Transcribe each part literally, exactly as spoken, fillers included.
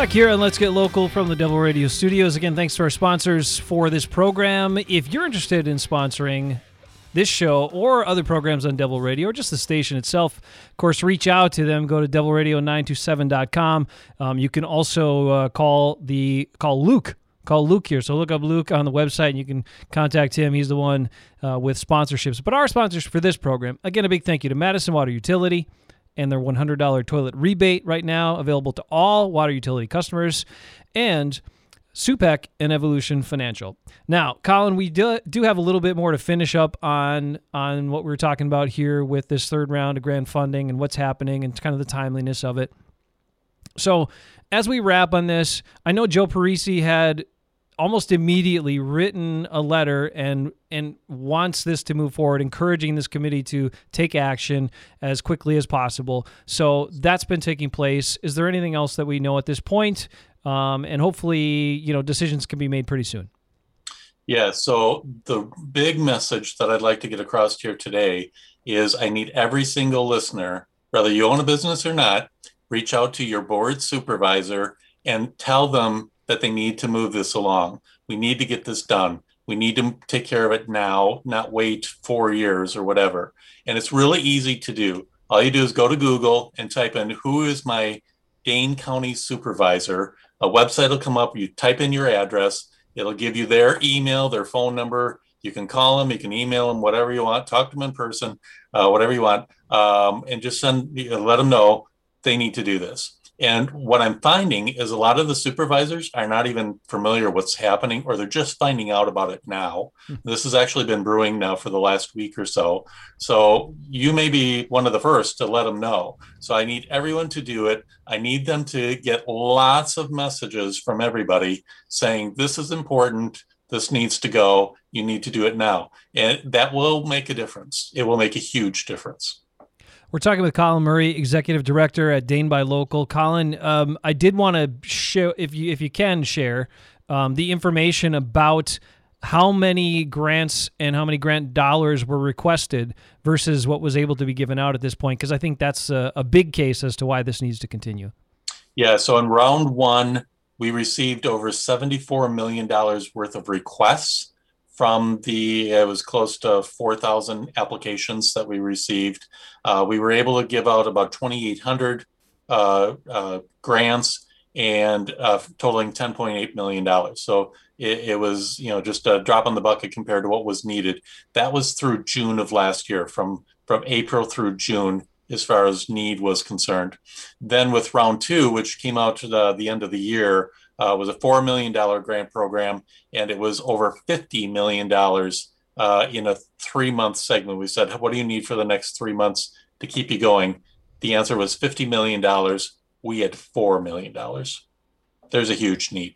Back here on Let's Get Local from the Devil Radio Studios. Again, thanks to our sponsors for this program. If you're interested in sponsoring this show or other programs on Devil Radio or just the station itself, of course, reach out to them. Go to devil radio nine two seven dot com. Um, you can also uh, call the call Luke. Call Luke here. So look up Luke on the website and you can contact him. He's the one uh, with sponsorships. But our sponsors for this program, again, a big thank you to Madison Water Utility and their one hundred dollars toilet rebate right now, available to all water utility customers, and Supec and Evolution Financial. Now, Colin, we do, do have a little bit more to finish up on, on what we were talking about here with this third round of grant funding and what's happening and kind of the timeliness of it. So as we wrap on this, I know Joe Parisi had almost immediately written a letter and and wants this to move forward, encouraging this committee to take action as quickly as possible. So that's been taking place. Is there anything else that we know at this point? Um, and hopefully, you know, decisions can be made pretty soon. Yeah, so the big message that I'd like to get across here today is I need every single listener, whether you own a business or not, reach out to your board supervisor and tell them that they need to move this along. We need to get this done. We need to take care of it now, not wait four years or whatever. And it's really easy to do. All you do is go to Google and type in, who is my Dane County supervisor? A website will come up. You type in your address. It'll give you their email, their phone number. You can call them, you can email them, whatever you want, talk to them in person, uh, whatever you want, um, and just send, you know, let them know they need to do this. And what I'm finding is a lot of the supervisors are not even familiar what's happening, or they're just finding out about it now. Mm-hmm. This has actually been brewing now for the last week or so. So you may be one of the first to let them know. So I need everyone to do it. I need them to get lots of messages from everybody saying, this is important. This needs to go. You need to do it now. And that will make a difference. It will make a huge difference. We're talking with Colin Murray, Executive Director at Dane Buy Local. Colin, um, I did want to show, if you if you can share, um, the information about how many grants and how many grant dollars were requested versus what was able to be given out at this point, because I think that's a, a big case as to why this needs to continue. Yeah, so in round one, we received over seventy-four million dollars worth of requests. From the, it was close to four thousand applications that we received. Uh, we were able to give out about twenty-eight hundred uh, uh, grants and uh, totaling ten point eight million dollars. So it, it was, you know, just a drop in the bucket compared to what was needed. That was through June of last year, from, from April through June, as far as need was concerned. Then with round two, which came out to the, the end of the year, Uh, was a four million dollars grant program, and it was over fifty million dollars uh, in a three-month segment. We said, what do you need for the next three months to keep you going? The answer was fifty million dollars. We had four million dollars. There's a huge need.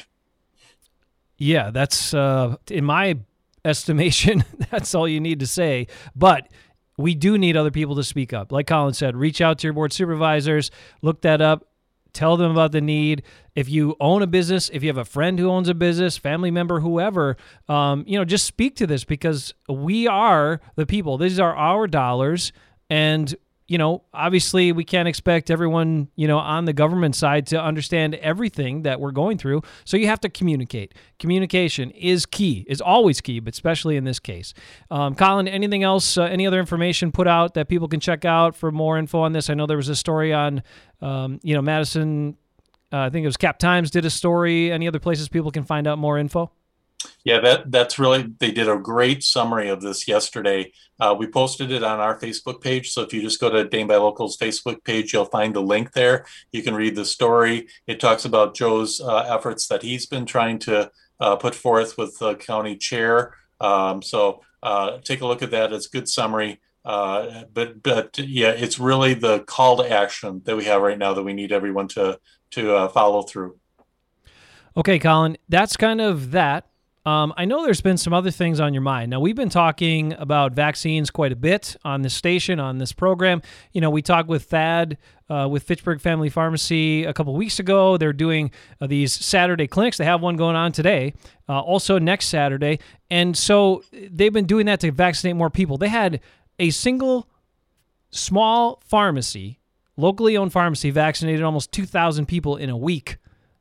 Yeah, that's, uh, in my estimation, that's all you need to say. But we do need other people to speak up. Like Colin said, reach out to your board supervisors, look that up. Tell them about the need. If you own a business, if you have a friend who owns a business, family member, whoever, um, you know, just speak to this, because we are the people. These are our dollars. And, you know, obviously we can't expect everyone, you know, on the government side to understand everything that we're going through. So you have to communicate. Communication is key, is always key, but especially in this case. Um, Colin, anything else, uh, any other information put out that people can check out for more info on this? I know there was a story on, um, you know, Madison, uh, I think it was Cap Times did a story. Any other places people can find out more info? Yeah, that that's really, they did a great summary of this yesterday. Uh, we posted it on our Facebook page. So if you just go to Dane Buy Local's Facebook page, you'll find the link there. You can read the story. It talks about Joe's uh, efforts that he's been trying to uh, put forth with the county chair. Um, so uh, take a look at that. It's a good summary. Uh, but, but yeah, it's really the call to action that we have right now that we need everyone to, to uh, follow through. Okay, Colin, that's kind of that. Um, I know there's been some other things on your mind. Now, we've been talking about vaccines quite a bit on this station, on this program. You know, we talked with Thad uh, with Fitchburg Family Pharmacy a couple weeks ago. They're doing uh, these Saturday clinics. They have one going on today, uh, also next Saturday. And so they've been doing that to vaccinate more people. They had a single small pharmacy, locally owned pharmacy, vaccinated almost two thousand people in a week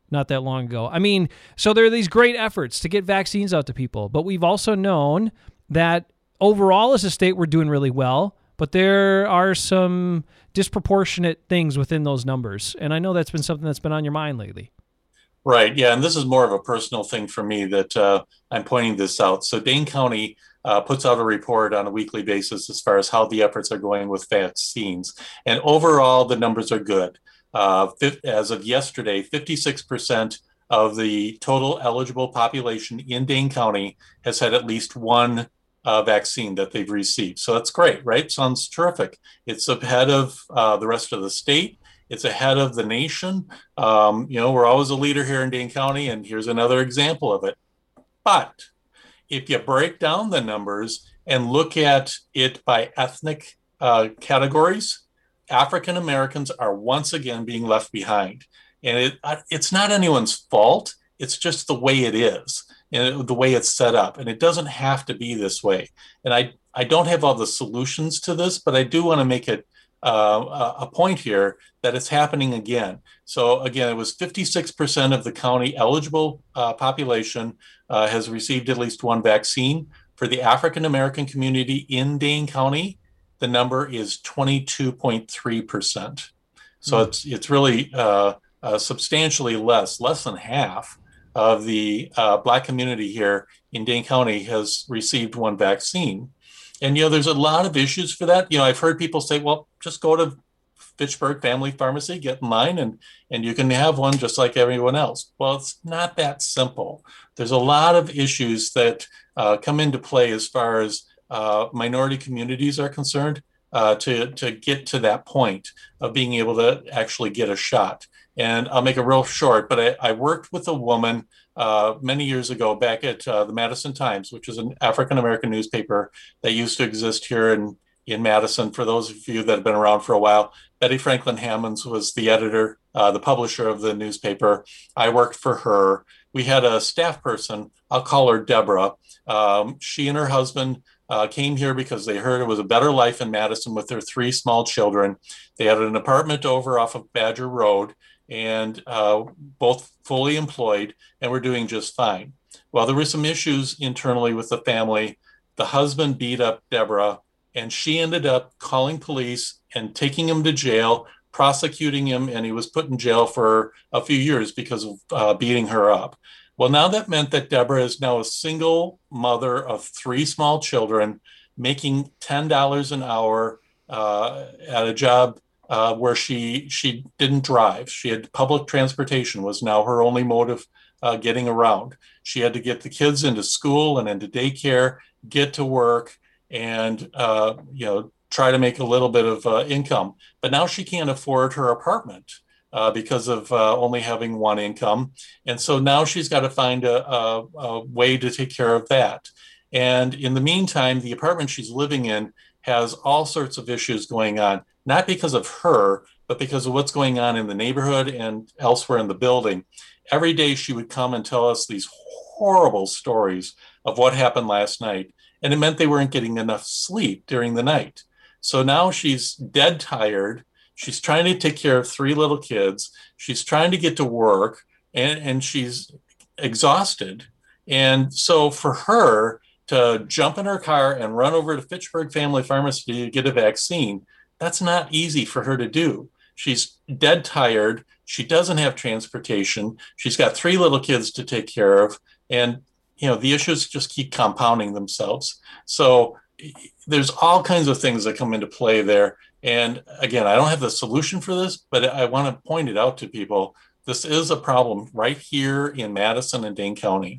not that long ago. I mean, so there are these great efforts to get vaccines out to people, but we've also known that overall as a state we're doing really well, but there are some disproportionate things within those numbers. And I know that's been something that's been on your mind lately. Right. Yeah. And this is more of a personal thing for me that uh, I'm pointing this out. So Dane County uh, puts out a report on a weekly basis as far as how the efforts are going with vaccines. And overall, the numbers are good. Uh, as of yesterday, fifty-six percent of the total eligible population in Dane County has had at least one uh, vaccine that they've received. So that's great, right? Sounds terrific. It's ahead of uh, the rest of the state. It's ahead of the nation. Um, you know, we're always a leader here in Dane County, and here's another example of it. But if you break down the numbers and look at it by ethnic uh, categories, African Americans are once again being left behind. And it, it's not anyone's fault. It's just the way it is, and the way it's set up. And it doesn't have to be this way. And I, I don't have all the solutions to this, but I do want to make it Uh, a point here that it's happening again. So again, it was fifty-six percent of the county eligible uh, population uh, has received at least one vaccine. For the African American community in Dane County, the number is twenty-two point three percent. So mm. it's it's really uh, uh, substantially less, less than half of the uh, Black community here in Dane County has received one vaccine. And, you know, there's a lot of issues for that. You know, I've heard people say, well, just go to Fitchburg Family Pharmacy, get in line, and, and you can have one just like everyone else. Well, it's not that simple. There's a lot of issues that uh, come into play as far as uh, minority communities are concerned uh, to, to get to that point of being able to actually get a shot. And I'll make it real short, but I, I worked with a woman uh, many years ago back at uh, the Madison Times, which is an African-American newspaper that used to exist here in, in Madison. For those of you that have been around for a while, Betty Franklin Hammonds was the editor, uh, the publisher of the newspaper. I worked for her. We had a staff person, I'll call her Deborah. Um, she and her husband uh, came here because they heard it was a better life in Madison with their three small children. They had an apartment over off of Badger Road, and uh, both fully employed, and were doing just fine. Well, there were some issues internally with the family. The husband beat up Deborah, and she ended up calling police and taking him to jail, prosecuting him, and he was put in jail for a few years because of uh, beating her up. Well, now that meant that Deborah is now a single mother of three small children, making ten dollars an hour uh, at a job Uh, where she she didn't drive. She had public transportation was now her only mode of uh, getting around. She had to get the kids into school and into daycare, get to work, and uh, you know try to make a little bit of uh, income. But now she can't afford her apartment uh, because of uh, only having one income, and so now she's got to find a, a, a way to take care of that. And in the meantime, the apartment she's living in has all sorts of issues going on. Not because of her, but because of what's going on in the neighborhood and elsewhere in the building. Every day she would come and tell us these horrible stories of what happened last night. And it meant they weren't getting enough sleep during the night. So now she's dead tired. She's trying to take care of three little kids. She's trying to get to work, and, and she's exhausted. And so for her to jump in her car and run over to Fitchburg Family Pharmacy to get a vaccine, that's not easy for her to do. She's dead tired. She doesn't have transportation. She's got three little kids to take care of. And, you know, the issues just keep compounding themselves. So there's all kinds of things that come into play there. And again, I don't have the solution for this, but I want to point it out to people. This is a problem right here in Madison and Dane County.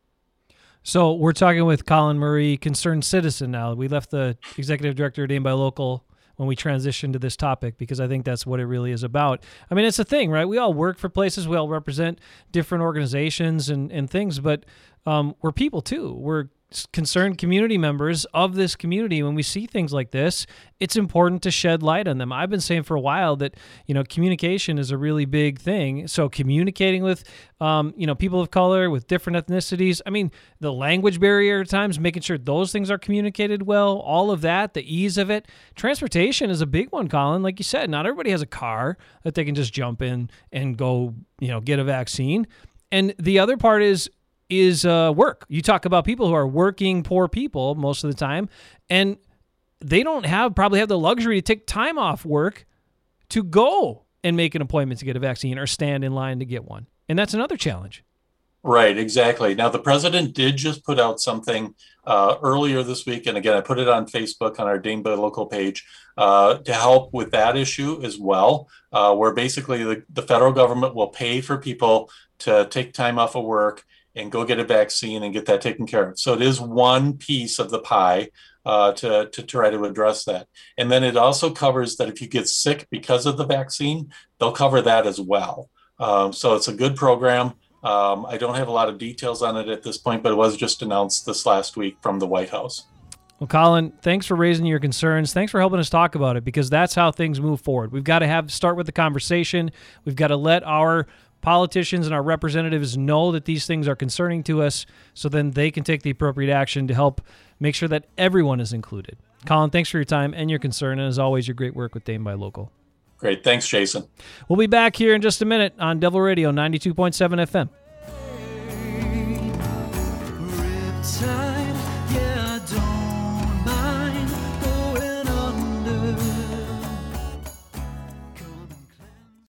So we're talking with Colin Murray, concerned citizen now. We left the executive director of Dane Buy Local when we transition to this topic, because I think that's what it really is about. I mean, it's a thing, right? We all work for places. We all represent different organizations and, and things, but um, we're people too. We're concerned community members of this community, when we see things like this, it's important to shed light on them. I've been saying for a while that, you know, communication is a really big thing. So communicating with, um, you know, people of color, with different ethnicities. I mean, the language barrier at times, making sure those things are communicated well, all of that, the ease of it. Transportation is a big one, Colin. Like you said, not everybody has a car that they can just jump in and go, you know, get a vaccine. And the other part is, is uh, work. You talk about people who are working poor people most of the time, and they don't have probably have the luxury to take time off work to go and make an appointment to get a vaccine or stand in line to get one. And that's another challenge. Right, exactly. Now, the president did just put out something uh, earlier this week, and again, I put it on Facebook on our Dane By Local page uh, to help with that issue as well, uh, where basically the, the federal government will pay for people to take time off of work and go get a vaccine and get that taken care of. So it is one piece of the pie uh, to, to try to address that. And then it also covers that if you get sick because of the vaccine, they'll cover that as well. Um, so it's a good program. Um, I don't have a lot of details on it at this point, but it was just announced this last week from the White House. Well, Colin, thanks for raising your concerns. Thanks for helping us talk about it, because that's how things move forward. We've got to have start with the conversation. We've got to let our politicians and our representatives know that these things are concerning to us, so then they can take the appropriate action to help make sure that everyone is included. Colin, thanks for your time and your concern, and as always, your great work with Dane By Local. Great. Thanks, Jason. We'll be back here in just a minute on Devil Radio ninety-two point seven F M.